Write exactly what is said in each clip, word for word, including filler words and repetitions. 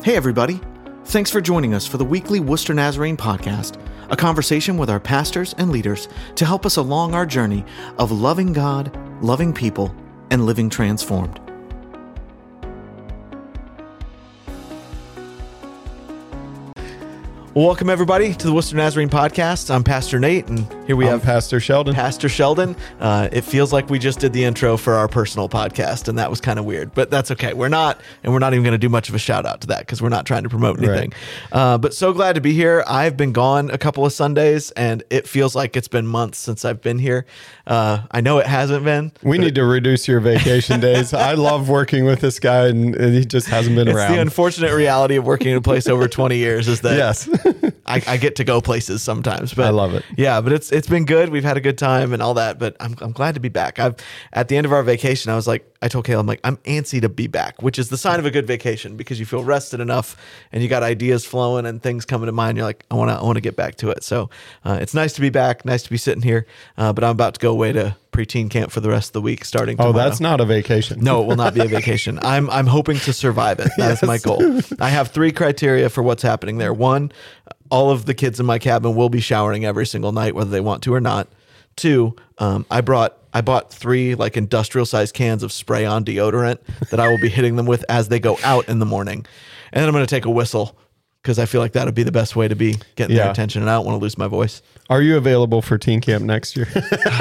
Hey everybody, thanks for joining us for the weekly Worcester Nazarene podcast, a conversation with our pastors and leaders to help us along our journey of loving God, loving people, and living transformed. Welcome everybody to the Worcester Nazarene podcast. I'm Pastor Nate, and here we I'm have Pastor Sheldon. Pastor Sheldon. Uh, it feels like we just did the intro for our personal podcast, and that was kind of weird, but that's okay. We're not, and we're not even going to do much of a shout out to that because we're not trying to promote anything. Right. Uh, but so glad to be here. I've been gone a couple of Sundays, and it feels like it's been months since I've been here. Uh, I know it hasn't been. We need it, to reduce your vacation days. I love working with this guy, and he just hasn't been it's around. The unfortunate reality of working in a place over twenty years is that yes. I, I get to go places sometimes, but I love it. Yeah, but it's it's been good. We've had a good time and all that, but I'm I'm glad to be back. I've at the end of our vacation, I was like, I told Kayla, I'm like, I'm antsy to be back, which is the sign of a good vacation because you feel rested enough and you got ideas flowing and things coming to mind. You're like, I want to I want to get back to it. So uh, it's nice to be back. Nice to be sitting here. Uh, but I'm about to go away to preteen camp for the rest of the week starting tomorrow. Oh, that's not a vacation. No, it will not be a vacation. I'm I'm hoping to survive it. That yes. is my goal. I have three criteria for what's happening there. One, all of the kids in my cabin will be showering every single night, whether they want to or not. Two, um, I brought I bought three like industrial sized cans of spray on deodorant that I will be hitting them with as they go out in the morning. And then I'm going to take a whistle because I feel like that would be the best way to be getting yeah. their attention, and I don't want to lose my voice. Are you available for teen camp next year?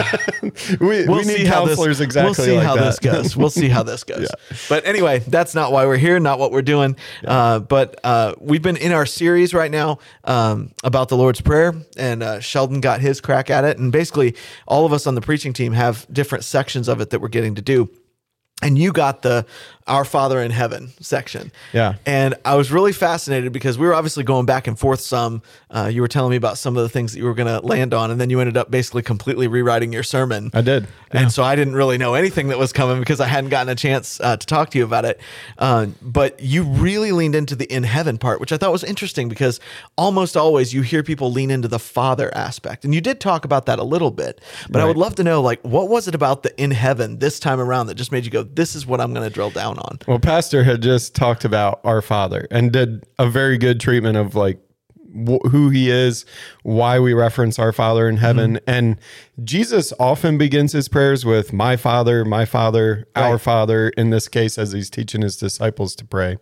we, we'll we need counselors this, exactly We'll see like how that. this goes. We'll see how this goes. yeah. But anyway, that's not why we're here, not what we're doing. Yeah. Uh, but uh, we've been in our series right now um, about the Lord's Prayer, and uh, Sheldon got his crack at it. And basically, all of us on the preaching team have different sections of it that we're getting to do. And you got the Our Father in Heaven section. Yeah. And I was really fascinated because we were obviously going back and forth some. Uh, you were telling me about some of the things that you were going to land on, and then you ended up basically completely rewriting your sermon. I did. And yeah. so I didn't really know anything that was coming because I hadn't gotten a chance uh, to talk to you about it. Uh, but you really leaned into the in heaven part, which I thought was interesting because almost always you hear people lean into the Father aspect. And you did talk about that a little bit. But right. I would love to know, like, what was it about the in heaven this time around that just made you go, this is what I'm going to drill down on? Well, Pastor had just talked about our Father and did a very good treatment of like wh- who he is, why we reference our Father in heaven. Mm-hmm. And Jesus often begins his prayers with my Father, my Father, right. our Father, in this case, as he's teaching his disciples to pray.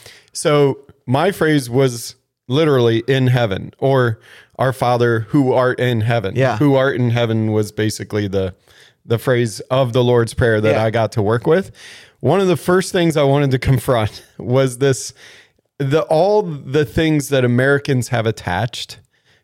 So my phrase was literally in heaven, or our Father who art in heaven. Yeah. Who art in heaven was basically the the phrase of the Lord's Prayer that yeah. I got to work with. One of the first things I wanted to confront was this, the all the things that Americans have attached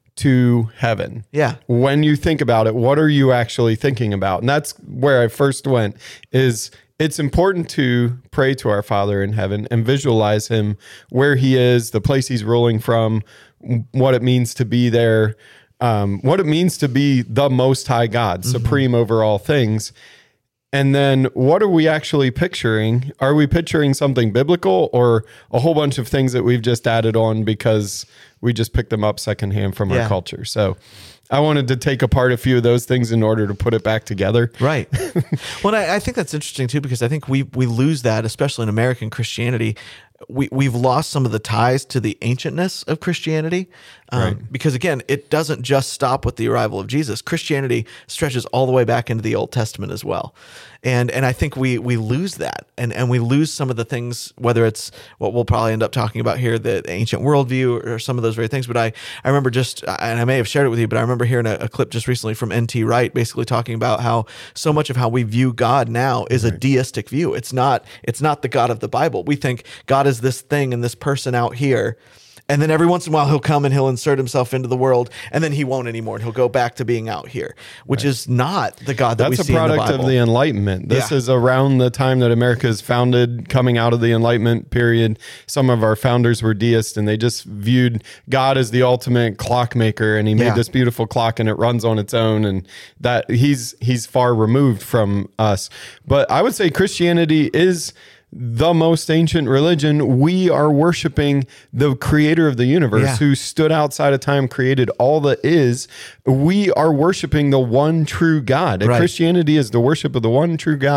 to heaven. Yeah. When you think about it, what are you actually thinking about? And that's where I first went, is it's important to pray to our Father in heaven and visualize him where he is, the place he's ruling from, what it means to be there, Um, what it means to be the Most High God, mm-hmm. supreme over all things. And then what are we actually picturing? Are we picturing something biblical or a whole bunch of things that we've just added on because we just picked them up secondhand from yeah. our culture? So I wanted to take apart a few of those things in order to put it back together. Right. Well, I, I think that's interesting too, because I think we we lose that, especially in American Christianity. We, we've lost some of the ties to the ancientness of Christianity um, right. because, again, it doesn't just stop with the arrival of Jesus. Christianity stretches all the way back into the Old Testament as well. And and I think we we lose that, and, and we lose some of the things, whether it's what we'll probably end up talking about here, the ancient worldview or some of those very things. But I, I remember just, and I may have shared it with you, but I remember hearing a, a clip just recently from N T Wright basically talking about how so much of how we view God now is right. a deistic view. It's not it's not the God of the Bible. We think God is this thing and this person out here. And then every once in a while he'll come and he'll insert himself into the world, and then he won't anymore, and he'll go back to being out here, which right. is not the God that That's we see in the Bible. That's a product of the Enlightenment. This yeah. is around the time that America is founded, coming out of the Enlightenment period. Some of our founders were deists, and they just viewed God as the ultimate clockmaker, and he made yeah. this beautiful clock, and it runs on its own, and that he's he's far removed from us. But I would say Christianity is the most ancient religion. We are worshiping the creator of the universe yeah. who stood outside of time, created all that is. We are worshiping the one true God. Right. Christianity is the worship of the one true God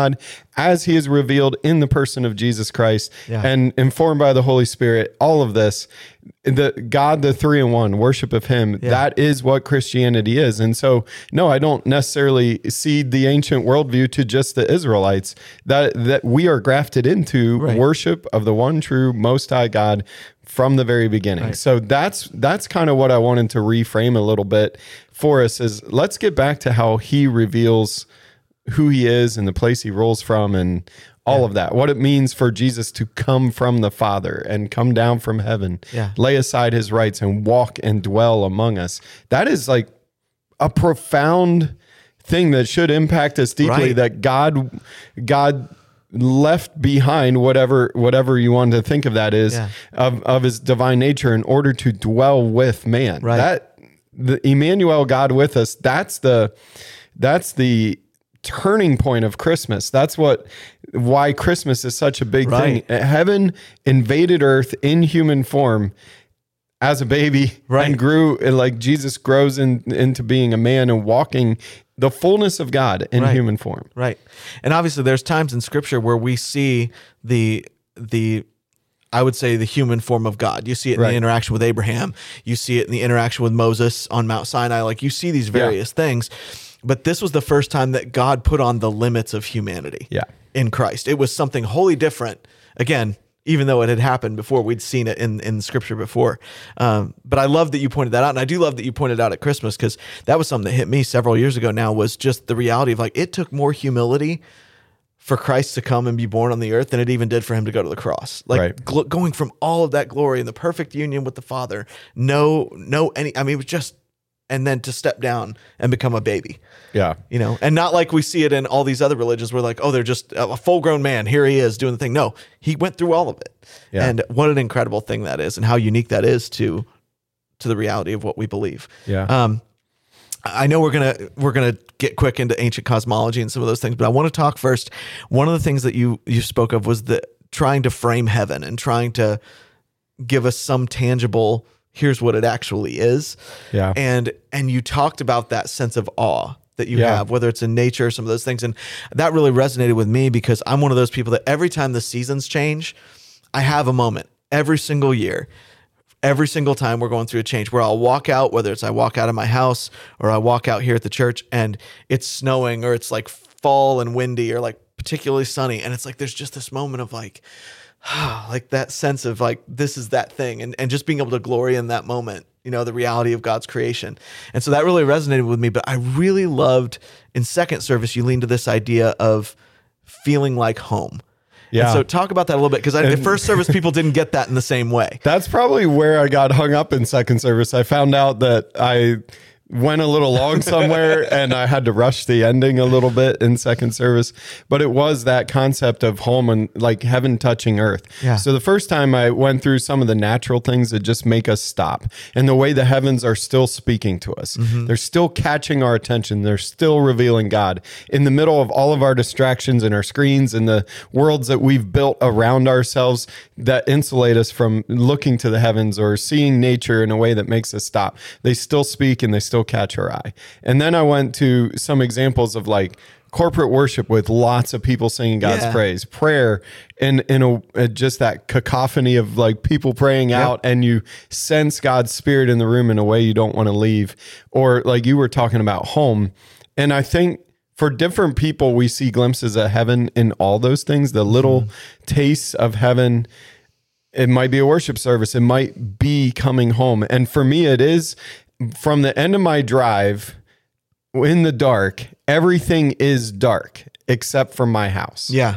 as he is revealed in the person of Jesus Christ Yeah. and informed by the Holy Spirit, all of this, the God, the three in one, worship of him, Yeah. that is what Christianity is. And so, no, I don't necessarily cede the ancient worldview to just the Israelites, that, that we are grafted into Right. worship of the one true most high God from the very beginning. Right. So that's, that's kind of what I wanted to reframe a little bit for us is let's get back to how he reveals who he is and the place he rolls from and all Yeah. of that, what it means for Jesus to come from the Father and come down from heaven, Yeah. lay aside his rights and walk and dwell among us. That is like a profound thing that should impact us deeply, Right. that God, God left behind whatever, whatever you want to think of that is Yeah. of, of his divine nature in order to dwell with man. Right. That the Emmanuel, God with us, that's the, that's the turning point of Christmas. That's what, why Christmas is such a big Right. thing. Heaven invaded earth in human form as a baby Right. and grew, and like Jesus grows in, into being a man and walking the fullness of God in Right. human form. Right. And obviously there's times in scripture where we see the the I would say the human form of God. You see it in Right. the interaction with Abraham. You see it in the interaction with Moses on Mount Sinai. Like you see these various things. But this was the first time that God put on the limits of humanity Yeah. in Christ. It was something wholly different. Again, even though it had happened before, we'd seen it in, in scripture before. Um, but I love that you pointed that out. And I do love that you pointed out at Christmas, because that was something that hit me several years ago now, was just the reality of like, it took more humility for Christ to come and be born on the earth than it even did for him to go to the cross. Like Right. gl- going from all of that glory and the perfect union with the Father, no, no, any, I mean, it was just, and then to step down and become a baby. Yeah. You know, and not like we see it in all these other religions where like, oh, they're just a full grown man. Here he is doing the thing. No, he went through all of it. Yeah. And what an incredible thing that is, and how unique that is to, to the reality of what we believe. Yeah. Um, I know we're going to, we're going to get quick into ancient cosmology and some of those things, but I want to talk first. One of the things that you, you spoke of was the trying to frame heaven and trying to give us some tangible, here's what it actually is. Yeah. And, and you talked about that sense of awe that you Yeah. have, whether it's in nature or some of those things. And that really resonated with me, because I'm one of those people that every time the seasons change, I have a moment every single year, every single time we're going through a change, where I'll walk out, whether it's I walk out of my house or I walk out here at the church and it's snowing or it's like fall and windy or like particularly sunny. And it's like, there's just this moment of like, like that sense of like, this is that thing. And, and just being able to glory in that moment, you know, the reality of God's creation. And so that really resonated with me. But I really loved in second service, you leaned to this idea of feeling like home. Yeah. And so talk about that a little bit, because at first service, people didn't get that in the same way. That's probably where I got hung up in second service. I found out that I went a little long somewhere and I had to rush the ending a little bit in second service, but it was that concept of home and like heaven touching earth. Yeah. So the first time I went through some of the natural things that just make us stop, and the way the heavens are still speaking to us. Mm-hmm. They're still catching our attention. They're still revealing God in the middle of all of our distractions and our screens and the worlds that we've built around ourselves that insulate us from looking to the heavens or seeing nature in a way that makes us stop. They still speak and they still catch our eye. And then I went to some examples of like corporate worship with lots of people singing God's Yeah. praise, prayer, and in a, a just that cacophony of like people praying out, and you sense God's spirit in the room in a way you don't want to leave. Or like you were talking about home. And I think for different people, we see glimpses of heaven in all those things, the little tastes of heaven. It might be a worship service. It might be coming home. And for me, it is from the end of my drive in the dark, everything is dark except for my house. Yeah.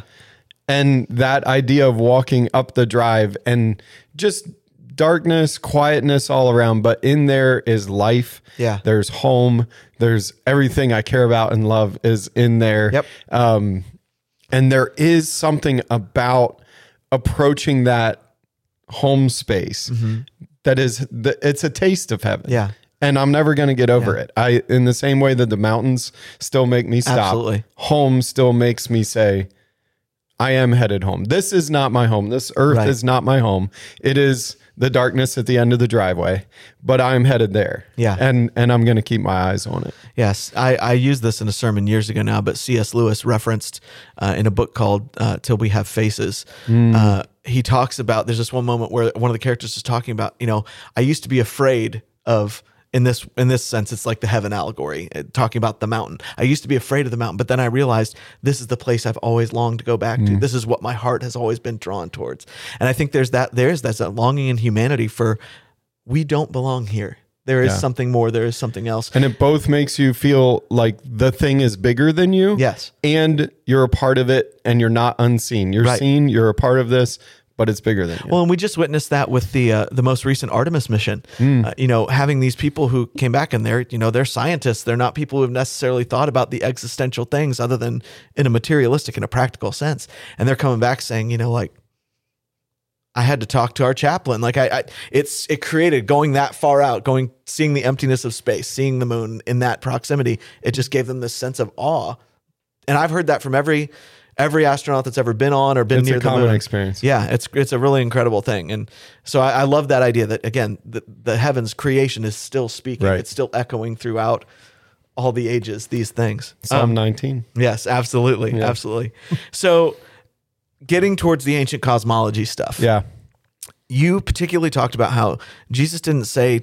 And that idea of walking up the drive and just darkness, quietness all around, but in there is life. Yeah. There's home. There's everything I care about and love is in there. Yep. Um, and there is something about approaching that home space that is, the, it's a taste of heaven. Yeah. And I'm never going to get over Yeah. it. I, in the same way that the mountains still make me stop, Absolutely. home still makes me say, I am headed home. This is not my home. This earth Right. is not my home. It is the darkness at the end of the driveway, but I'm headed there. Yeah. And and I'm going to keep my eyes on it. Yes, I, I used this in a sermon years ago now, but C S. Lewis referenced uh, in a book called uh, Till We Have Faces. Uh, he talks about, there's this one moment where one of the characters is talking about, you know, I used to be afraid of, in this in this sense, it's like the heaven allegory, uh, talking about the mountain. I used to be afraid of the mountain, but then I realized this is the place I've always longed to go back to. This is what my heart has always been drawn towards. And I think there's that, there's that's a longing in humanity for, we don't belong here. There is Yeah. something more. There is something else. And it both makes you feel like the thing is bigger than you. Yes. And you're a part of it and you're not unseen. You're Right. seen, you're a part of this, but it's bigger than you. Well, and we just witnessed that with the uh, the most recent Artemis mission. Uh, you know, having these people who came back and they're, you know, they're scientists. They're not people who have necessarily thought about the existential things other than in a materialistic and a practical sense. And they're coming back saying, you know, like, I had to talk to our chaplain. Like I, I it's it created going that far out, going seeing the emptiness of space, seeing the moon in that proximity. It just gave them this sense of awe. And I've heard that from every every astronaut that's ever been on or been It's near a the common moon. experience. Yeah, it's it's a really incredible thing. And so I, I love that idea that, again, the, the heavens creation is still speaking. Right. It's still echoing throughout all the ages, these things. Psalm Um, nineteen. yes, absolutely. Yeah. Absolutely. So getting towards the ancient cosmology stuff. Yeah. You particularly talked about how Jesus didn't say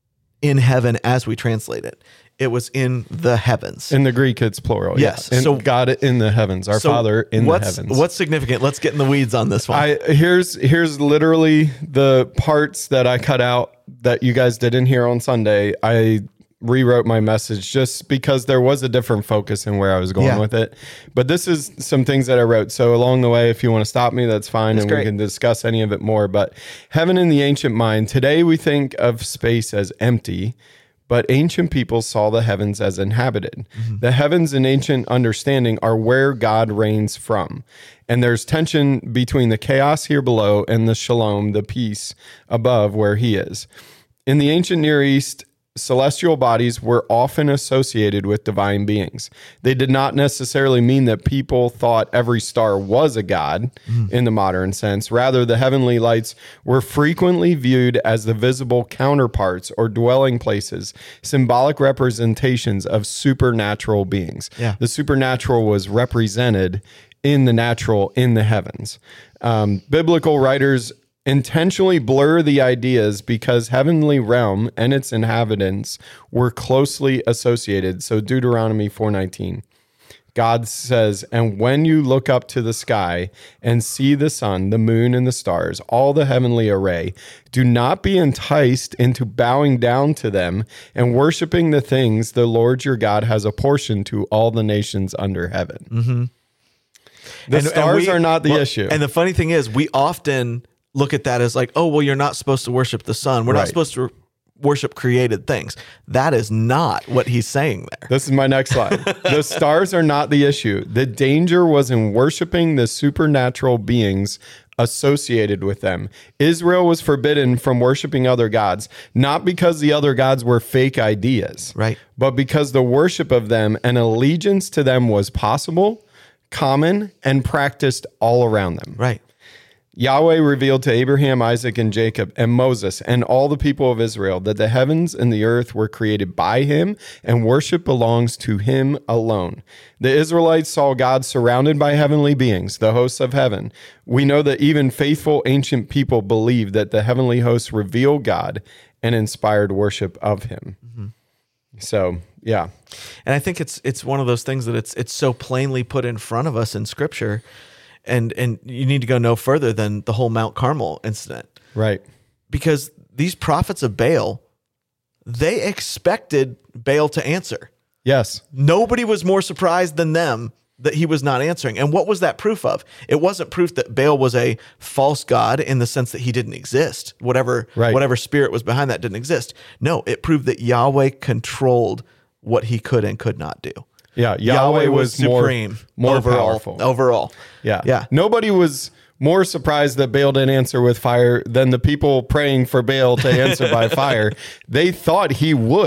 in heaven as we translate it. It was in the heavens. In the Greek, it's plural. Yes. Yeah. And So- God in the heavens, our So Father in the what's, heavens. What's significant? Let's get in the weeds on this one. I here's here's literally the parts that I cut out that you guys didn't hear on Sunday. I rewrote my message just because there was a different focus in where I was going Yeah. with it. But this is some things that I wrote. So along the way, if you want to stop me, that's fine, That's and great. we can discuss any of it more. But heaven in the ancient mind. Today we think of space as empty, but ancient people saw the heavens as inhabited. Mm-hmm. The heavens in ancient understanding are where God reigns from. And there's tension between the chaos here below and the shalom, the peace above where he is. In the ancient Near East, celestial bodies were often associated with divine beings. They did not necessarily mean that people thought every star was a god in the modern sense. Rather, the heavenly lights were frequently viewed as the visible counterparts or dwelling places, symbolic representations of supernatural beings. Yeah. The supernatural was represented in the natural in the heavens. Um, biblical writers intentionally blur the ideas because heavenly realm and its inhabitants were closely associated. So Deuteronomy four nineteen, God says, "And when you look up to the sky and see the sun, the moon, and the stars, all the heavenly array, do not be enticed into bowing down to them and worshiping the things the Lord your God has apportioned to all the nations under heaven." Mm-hmm. The And- and stars we- are not the well, issue. And the funny thing is, we often look at that as like, oh, well, you're not supposed to worship the sun. We're Right. not supposed to worship created things. That is not what he's saying there. This is my next slide. The stars are not the issue. The danger was in worshiping the supernatural beings associated with them. Israel was forbidden from worshiping other gods, not because the other gods were fake ideas, Right. but because the worship of them and allegiance to them was possible, common, and practiced all around them. Right. Yahweh revealed to Abraham, Isaac, and Jacob, and Moses, and all the people of Israel that the heavens and the earth were created by him, and worship belongs to him alone. The Israelites saw God surrounded by heavenly beings, the hosts of heaven. We know that even faithful ancient people believed that the heavenly hosts reveal God and inspired worship of him. Mm-hmm. So, yeah. And I think it's it's one of those things that it's it's so plainly put in front of us in Scripture, and and you need to go no further than the whole Mount Carmel incident, Right. because these prophets of Baal, they expected Baal to answer. Yes. Nobody was more surprised than them that he was not answering. And what was that proof of? It wasn't proof that Baal was a false god in the sense that he didn't exist. Whatever Right. whatever spirit was behind that didn't exist. No, it proved that Yahweh controlled what he could and could not do. Yeah. Yahweh, was, more, supreme, more overall, powerful. Overall. Yeah. Yeah. Nobody was more surprised that Baal didn't answer with fire than the people praying for Baal to answer by fire. They thought he would.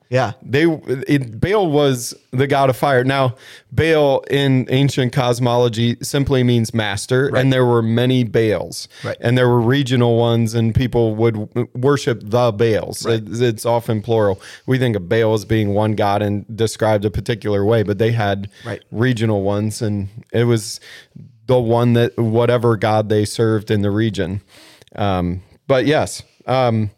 Yeah. They it, Baal was the god of fire. Now, Baal in ancient cosmology simply means master, Right. and there were many Baals. Right. And there were regional ones, and people would worship the Baals. Right. It, it's often plural. We think of Baal as being one god and described a particular way, but they had Right. regional ones, and it was the one that whatever god they served in the region. Um, but yes, um,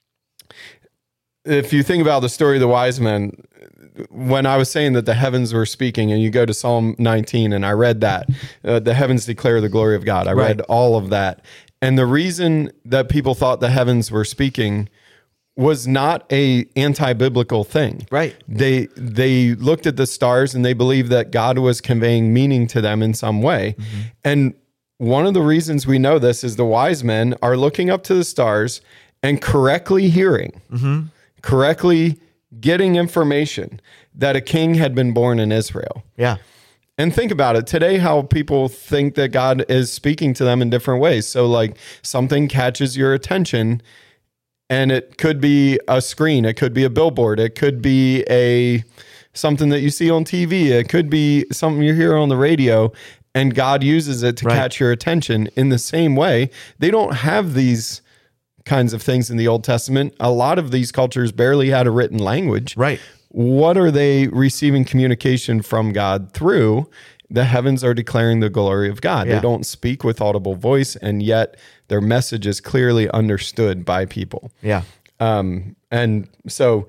if you think about the story of the wise men, when I was saying that the heavens were speaking, and you go to Psalm nineteen, and I read that, uh, the heavens declare the glory of God. I Right. read all of that. And the reason that people thought the heavens were speaking was not a anti-biblical thing. Right. They they looked at the stars and they believed that God was conveying meaning to them in some way. Mm-hmm. And one of the reasons we know this is the wise men are looking up to the stars and correctly hearing, Mm-hmm. correctly getting information that a king had been born in Israel. Yeah. And think about it today, how people think that God is speaking to them in different ways. So like something catches your attention, and it could be a screen, it could be a billboard, it could be a something that you see on T V, it could be something you hear on the radio, and God uses it to Right. catch your attention. In the same way, they don't have these kinds of things in the Old Testament. A lot of these cultures barely had a written language. Right. What are they receiving communication from God through? The heavens are declaring the glory of God. Yeah. They don't speak with audible voice, and yet their message is clearly understood by people. Yeah. Um, and so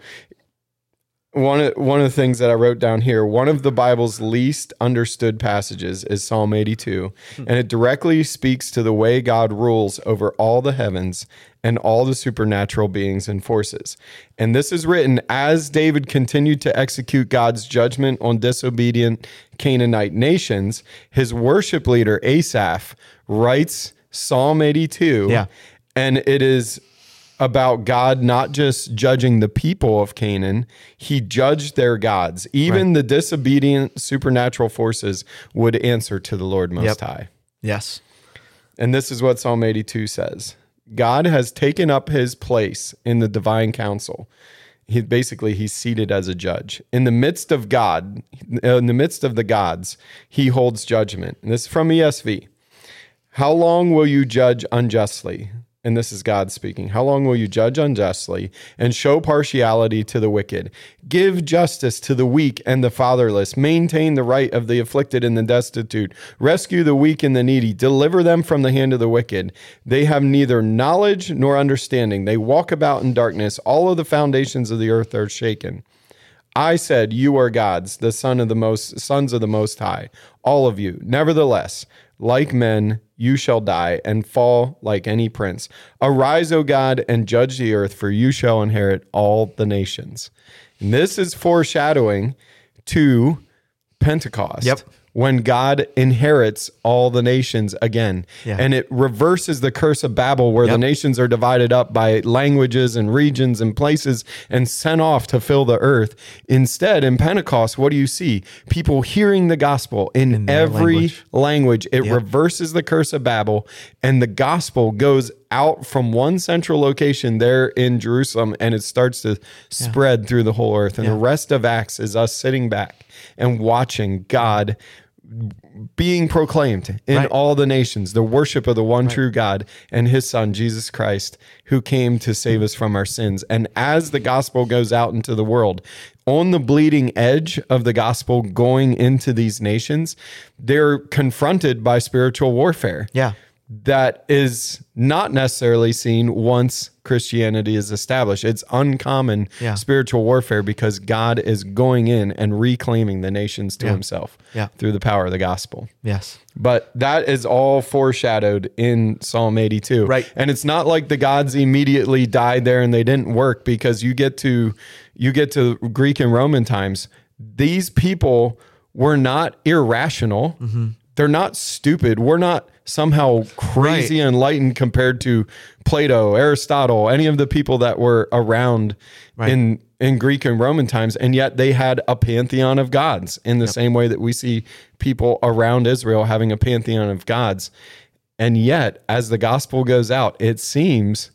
one of, one of the things that I wrote down here, one of the Bible's least understood passages is Psalm eighty-two, and it directly speaks to the way God rules over all the heavens and all the supernatural beings and forces. And this is written as David continued to execute God's judgment on disobedient Canaanite nations. His worship leader, Asaph, writes Psalm eighty-two, Yeah. and it is about God not just judging the people of Canaan, he judged their gods. Even Right. the disobedient supernatural forces would answer to the Lord Most Yep. High. Yes. And this is what Psalm eighty-two says. God has taken up his place in the divine council. He basically he's seated as a judge. In the midst of God, in the midst of the gods, he holds judgment. And this is from E S V. How long will you judge unjustly? And this is God speaking. How long will you judge unjustly and show partiality to the wicked? Give justice to the weak and the fatherless. Maintain the right of the afflicted and the destitute. Rescue the weak and the needy. Deliver them from the hand of the wicked. They have neither knowledge nor understanding. They walk about in darkness. All of the foundations of the earth are shaken. I said, you are gods, the son of the most sons of the Most High, all of you. Nevertheless, like men, you shall die and fall like any prince. Arise, O God, and judge the earth, for you shall inherit all the nations. And this is foreshadowing to Pentecost. Yep. When God inherits all the nations again. Yeah. And it reverses the curse of Babel, where Yep. the nations are divided up by languages and regions and places and sent off to fill the earth. Instead, in Pentecost, what do you see? People hearing the gospel in, In their every language. language. It Yep. reverses the curse of Babel, and the gospel goes out from one central location there in Jerusalem, and it starts to spread through the whole earth. And Yeah. the rest of Acts is us sitting back and watching God being proclaimed in Right. all the nations, the worship of the one true God and his son, Jesus Christ, who came to save us from our sins. And as the gospel goes out into the world, on the bleeding edge of the gospel going into these nations, they're confronted by spiritual warfare. Yeah. That is not necessarily seen once Christianity is established. It's uncommon Yeah. spiritual warfare because God is going in and reclaiming the nations to Yeah. himself Yeah. through the power of the gospel. Yes. But that is all foreshadowed in Psalm eighty-two. Right. And it's not like the gods immediately died there and they didn't work, because you get to you get to Greek and Roman times. These people were not irrational. Mm-hmm. They're not stupid. We're not somehow crazy Right. enlightened compared to Plato, Aristotle, any of the people that were around Right. in in Greek and Roman times, and yet they had a pantheon of gods in the same way that we see people around Israel having a pantheon of gods. And yet, as the gospel goes out, it seems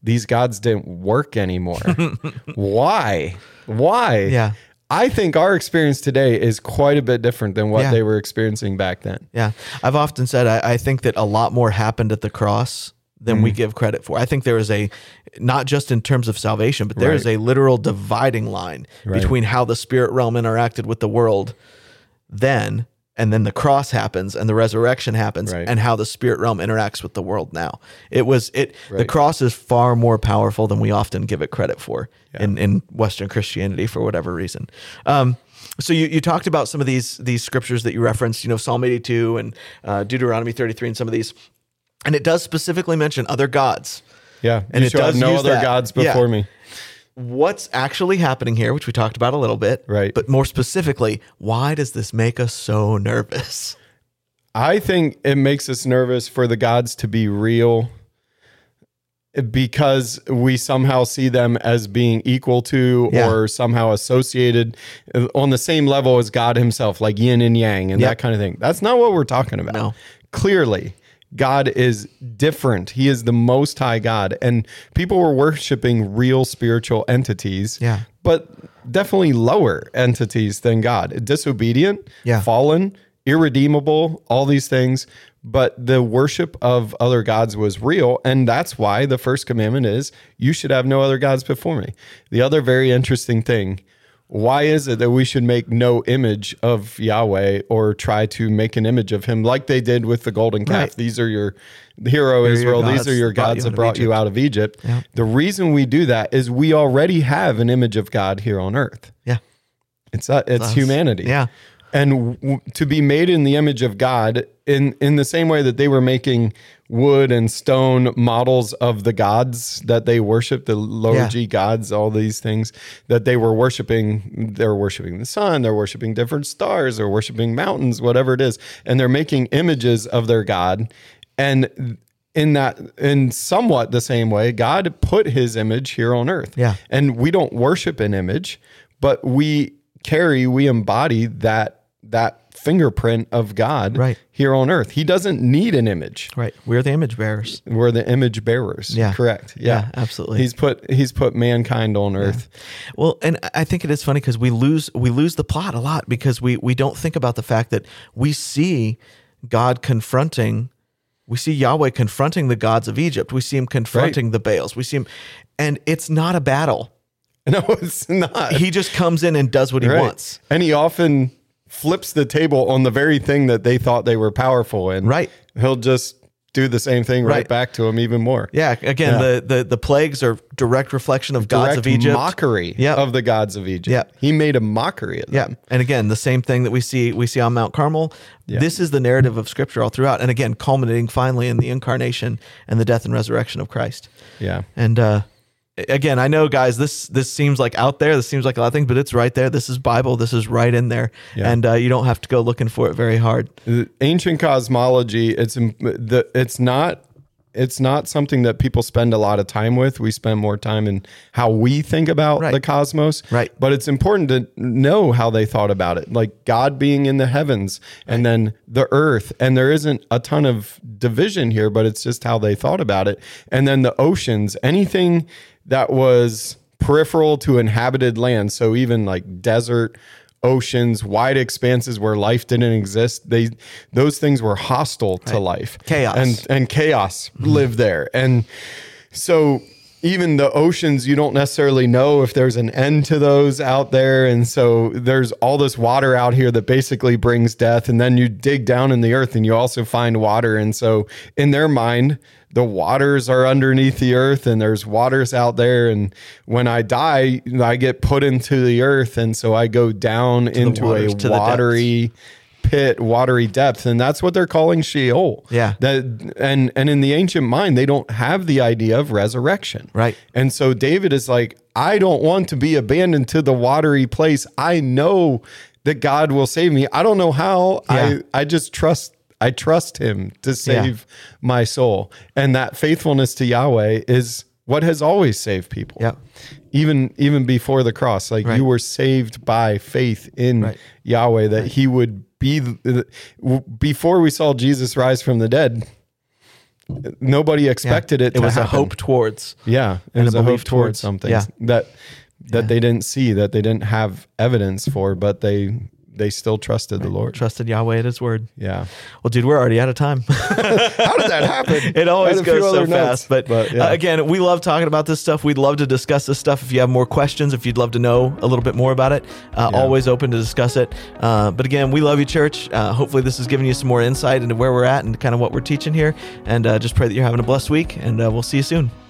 these gods didn't work anymore. Why? Why? Yeah. I think our experience today is quite a bit different than what Yeah. they were experiencing back then. Yeah. I've often said I, I think that a lot more happened at the cross than we give credit for. I think there is a, not just in terms of salvation, but there Right. is a literal dividing line Right. between how the spirit realm interacted with the world then, and then the cross happens and the resurrection happens, Right. and how the spirit realm interacts with the world now. It was it the Right. cross is far more powerful than we often give it credit for Yeah. in, in Western Christianity for whatever reason. Um, so you, you talked about some of these these scriptures that you referenced, you know, Psalm eighty-two and uh, Deuteronomy thirty-three and some of these. And it does specifically mention other gods. Yeah. And you it shall have does no use other that. gods Yeah. before me. What's actually happening here, which we talked about a little bit, Right. but more specifically, why does this make us so nervous? I think it makes us nervous for the gods to be real because we somehow see them as being equal to Yeah. or somehow associated on the same level as God himself, like yin and yang and Yep. that kind of thing. That's not what we're talking about. No. Clearly, God is different. He is the most high God. And people were worshiping real spiritual entities, Yeah. but definitely lower entities than God. Disobedient, Yeah. fallen, irredeemable, all these things. But the worship of other gods was real. And that's why the first commandment is, you should have no other gods before me. The other very interesting thing, why is it that we should make no image of Yahweh or try to make an image of him like they did with the golden calf? Right. These are your hero Here are Israel. your These gods are your that brought gods you that out of brought you Egypt. out of Egypt. Yeah. The reason we do that is we already have an image of God here on earth. Yeah. It's uh, it's Us. humanity. Yeah. And w- to be made in the image of God, in, in the same way that they were making wood and stone models of the gods that they worship, the lower Yeah. G gods, all these things that they were worshiping. They're worshiping the sun, they're worshiping different stars, they're worshiping mountains, whatever it is. And they're making images of their God. And in that, in somewhat the same way, God put his image here on earth. Yeah. And we don't worship an image, but we carry, we embody that that fingerprint of God Right. here on earth. He doesn't need an image. Right. We're the image bearers. We're the image bearers. Yeah. Correct. Yeah. Yeah, absolutely. He's put he's put mankind on earth. Well, and I think it is funny because we lose we lose the plot a lot because we we don't think about the fact that we see God confronting, we see Yahweh confronting the gods of Egypt. We see him confronting the Baals. We see him, and it's not a battle. No, it's not. He just comes in and does what he Right. wants. And he often flips the table on the very thing that they thought they were powerful in. Right. He'll just do the same thing right, Right. back to him even more. Yeah. Again, Yeah. the, the the plagues are direct reflection of gods Direct of Egypt. mockery Yep. of the gods of Egypt. Yep. He made a mockery of Yeah, them. and again, the same thing that we see we see on Mount Carmel. Yeah. This is the narrative of Scripture all throughout, and again, culminating finally in the incarnation and the death and resurrection of Christ. Yeah. And uh, again, I know, guys, this this seems like out there. This seems like a lot of things, but it's right there. This is Bible. This is right in there, Yeah. and uh, you don't have to go looking for it very hard. The ancient cosmology, it's im- the it's not it's not something that people spend a lot of time with. We spend more time in how we think about Right. the cosmos. Right. But it's important to know how they thought about it. Like God being in the heavens and then the earth. And there isn't a ton of division here, but it's just how they thought about it. And then the oceans, anything that was peripheral to inhabited land. So even like desert, oceans, wide expanses where life didn't exist. They those things were hostile to life. Chaos. And and chaos lived there. And so even the oceans, you don't necessarily know if there's an end to those out there. And so there's all this water out here that basically brings death. And then you dig down in the earth and you also find water. And so in their mind, the waters are underneath the earth and there's waters out there. And when I die, I get put into the earth. And so I go down into waters, a to the watery pit, watery depth. And that's what they're calling Sheol. Yeah. That and and in the ancient mind, they don't have the idea of resurrection. Right. And so David is like, I don't want to be abandoned to the watery place. I know that God will save me. I don't know how. Yeah. I I just trust I trust him to save my soul. And that faithfulness to Yahweh is what has always saved people. Yeah. Even even before the cross, like Right. you were saved by faith in Right. Yahweh, that he would be the, before we saw Jesus rise from the dead. nobody expected Yeah. it It to was happen. a hope towards. Yeah, it and was a a, hope belief towards towards. something Yeah. that that Yeah. they didn't see, that they didn't have evidence for, but they they still trusted the Lord. Trusted Yahweh at his word. Yeah. Well, dude, we're already out of time. How did that happen? It always I had a few goes so other notes, fast. But, but, yeah. uh, again, we love talking about this stuff. We'd love to discuss this stuff. If you have more questions, if you'd love to know a little bit more about it, uh, Yeah. always open to discuss it. Uh, but again, we love you, church. Uh, hopefully this has given you some more insight into where we're at and kind of what we're teaching here. And uh, just pray that you're having a blessed week, and uh, we'll see you soon.